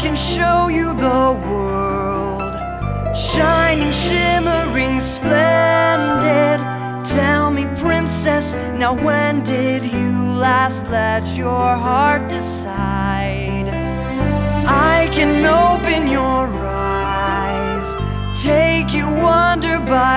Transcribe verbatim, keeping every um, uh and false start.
can show you the world, shining, shimmering, splendid. Tell me, princess, now when did you last let your heart decide? I can open your eyes, take you wonder by